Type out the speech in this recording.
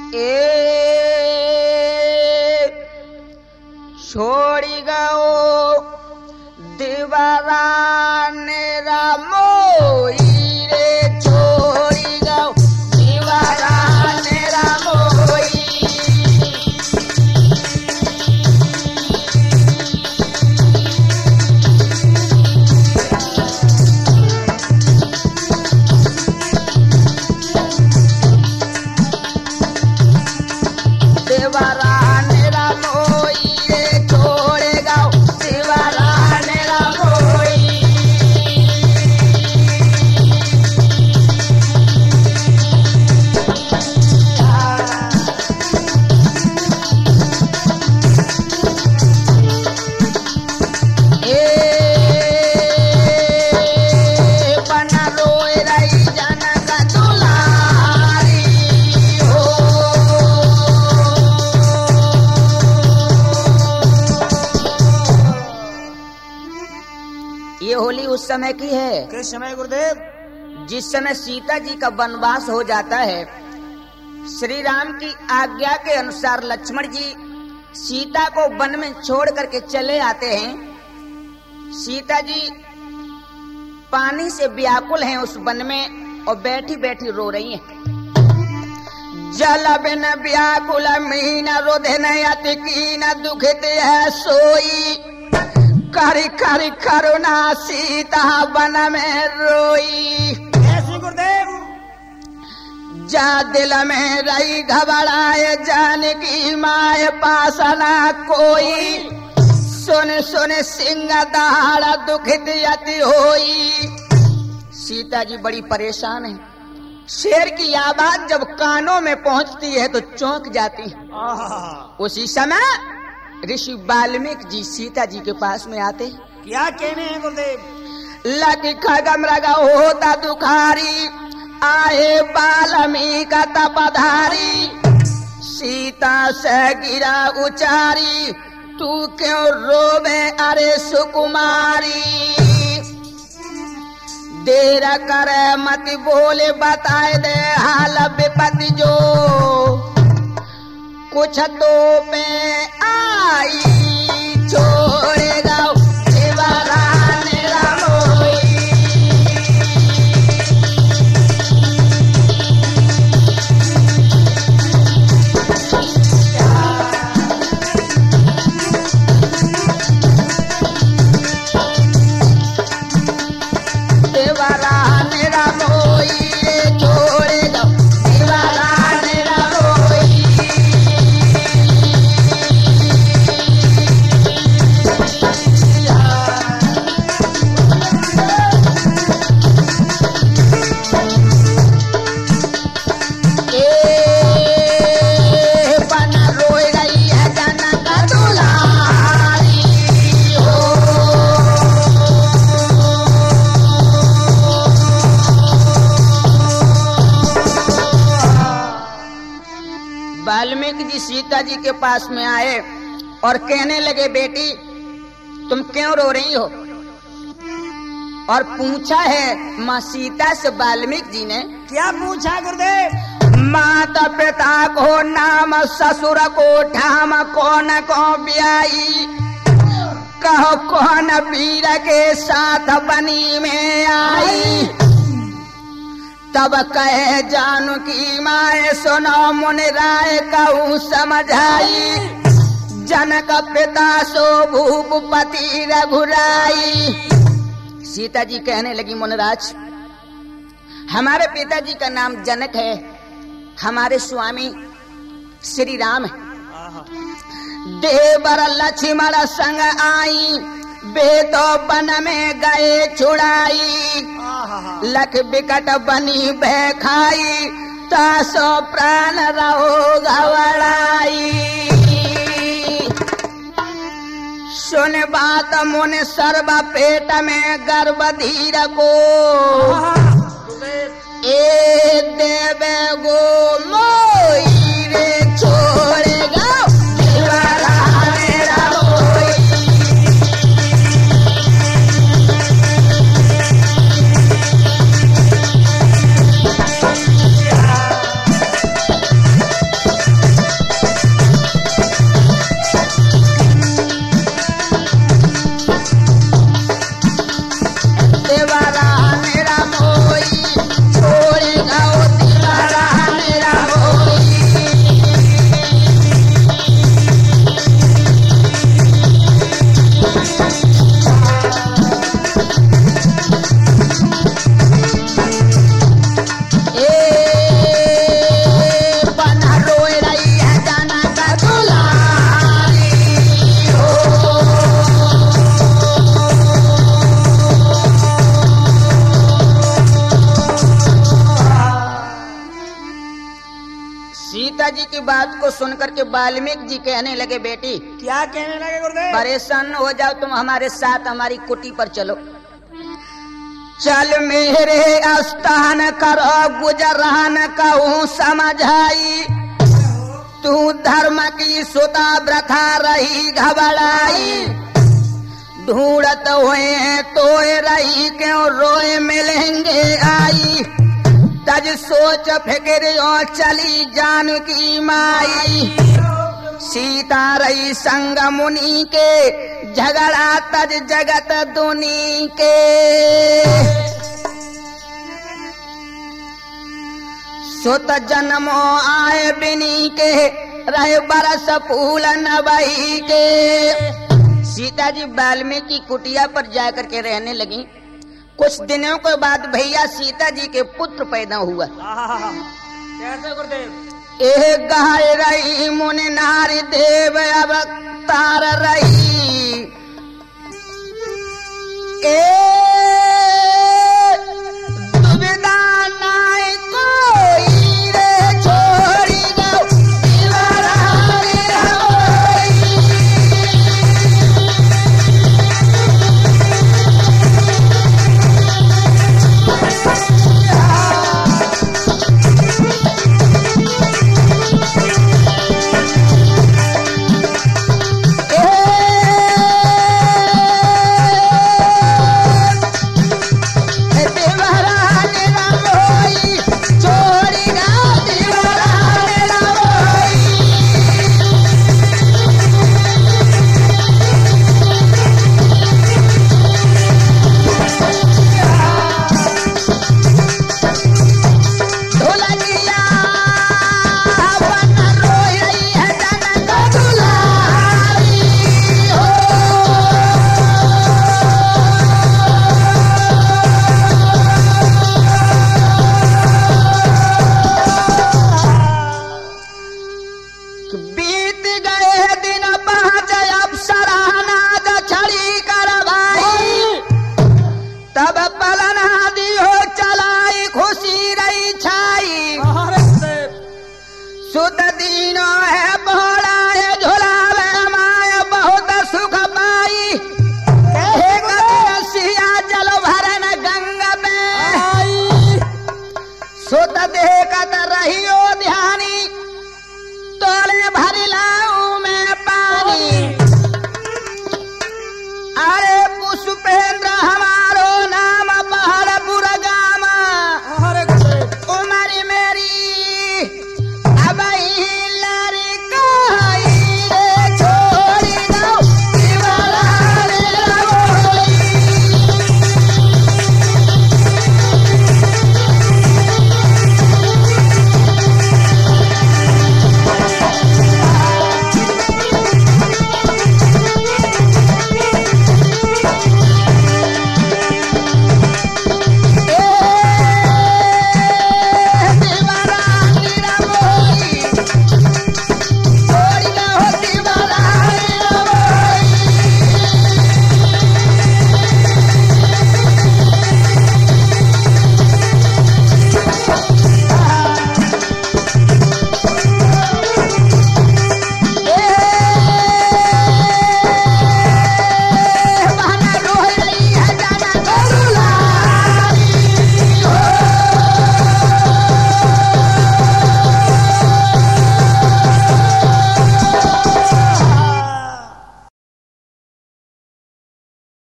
छोड़ी गओ दीवारा नेरा मोई रे, छोड़ी गओ दीवारा नेरा मोई। दीवारा नेरा मोई रे, छोड़े गओ दीवारा नेरा मोई। बना रोए रही जनक दुलारी हो। ये होली उस समय की है। किस समय गुरुदेव? जिस समय सीता जी का वनवास हो जाता है। श्री राम की आज्ञा के अनुसार लक्ष्मण जी सीता को वन में छोड़ करके चले आते हैं। सीता जी पानी से व्याकुल हैं उस वन में और बैठी बैठी रो रही हैं। जल बिन व्याकुल मीन रोधन अति कीन दुखित है सोई, करी करी करुणा सीता वन में रोई। ऐसे गुरुदेव? जा दिल में रही घबराए जानकी माए पासना कोई, सुन सुन सिंह दहाड़ दुखित अति होई। सीता जी बड़ी परेशान है। शेर की आवाज जब कानों में पहुंचती है तो चौंक जाती है। उसी समय ऋषि वाल्मीकि जी सीता जी के पास में आते। क्या कहने हैं गुरुदेव? लगी खगमृग होता दुखारी, आए वाल्मीकि तपधारी। सीता से गिरा उचारी, तू क्यों रोवे अरे सुकुमारी। देर करे मत बोले बताए दे हाल विपत्ति जो, कुछ तो पे आई छोड़े गाओ दीवारा नेरा मोई। दीवारा नेरा मोई रे, छोड़े गाओ दीवारा नेरा मोई। बना रोए रही है जनक दुलारी हो। वाल्मीकि जी सीता जी के पास में आए और कहने लगे, बेटी तुम क्यों रो रही हो? और पूछा है माँ सीता से वाल्मीकि जी ने। क्या पूछा गुरुदेव? माता पिता को नाम ससुर को ठाम कौन को ब्याई, कहो कौन वीर के साथ बनी में आई। तब कहे जानकी माए सुनो मुनि राय कहूँ समझाई, जनक पिता सो भूपति रघुराई। सीता जी कहने लगी, मुनिराज हमारे पिताजी का नाम जनक है, हमारे स्वामी श्री राम है। देवर लक्ष्मण संग आई, बेतो वन में गए छुड़ाई। लख बिकट बनी भय खाई, तासो प्राण रहो घबराई। सुन बात मुन सर्व पेट में गर्भ धीर को, ए देवे गो मोई रे, छोड़ेगा दीवारा मेरा मोई। सीता जी की बात को सुनकर के वाल्मीकि जी कहने लगे, बेटी क्या कहने लगे गुरुदेव? परेशान हो जाओ, तुम हमारे साथ हमारी कुटी पर चलो। चल मेरे स्थान करो गुजरान कहूँ समझाई, तू धर्म की सुता व्रथा रही घबराई, ढूंढत हुए तो रही क्यों रोए मिलेंगे आई, तज सोच फिक्र चली जानकी माई, सीता रही संग मुनि के झगड़ा तज जगत दुनी के, सुत जन्मो आए बिनी के रहे बरस फूल नबई के। सीता जी वाल्मीकि कुटिया पर जाकर के रहने लगी। कुछ दिनों के बाद भैया सीता जी के पुत्र पैदा हुआ। कैसे गुरुदेव? एह गाय रही मुनि नारी देव अवतार रही,